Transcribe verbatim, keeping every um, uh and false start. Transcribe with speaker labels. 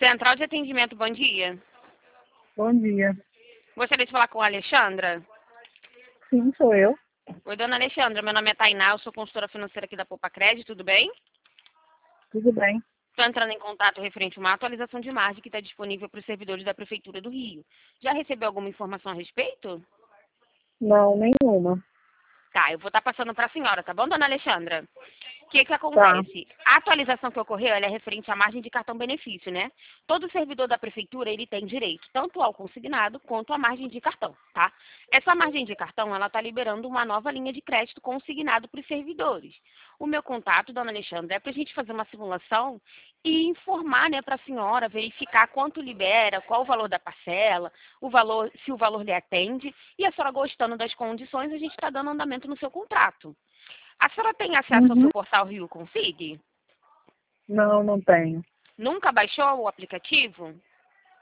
Speaker 1: Central de Atendimento, bom dia.
Speaker 2: Bom dia.
Speaker 1: Gostaria de falar com a Alexandra?
Speaker 2: Sim, sou eu.
Speaker 1: Oi, dona Alexandra, meu nome é Tainá, eu sou consultora financeira aqui da Poupa Crédito, tudo bem?
Speaker 2: Tudo bem?
Speaker 1: Estou entrando em contato referente a uma atualização de margem que está disponível para os servidores da Prefeitura do Rio. Já recebeu alguma informação a respeito?
Speaker 2: Não, nenhuma.
Speaker 1: Tá, eu vou estar passando para a senhora, tá bom, dona Alexandra? O que que
Speaker 2: Tá.
Speaker 1: acontece? A atualização que ocorreu, ela é referente à margem de cartão-benefício, né? Todo servidor da prefeitura, ele tem direito tanto ao consignado quanto à margem de cartão, tá? Essa margem de cartão, ela está liberando uma nova linha de crédito consignado para os servidores. O meu contato, dona Alexandra, é para a gente fazer uma simulação e informar, né, para a senhora, verificar quanto libera, qual o valor da parcela, o valor, se o valor lhe atende, e a senhora gostando das condições, a gente está dando andamento no seu contrato. A senhora tem acesso ao
Speaker 2: Uhum.
Speaker 1: seu portal Rio Config?
Speaker 2: Não, não tenho.
Speaker 1: Nunca baixou o aplicativo?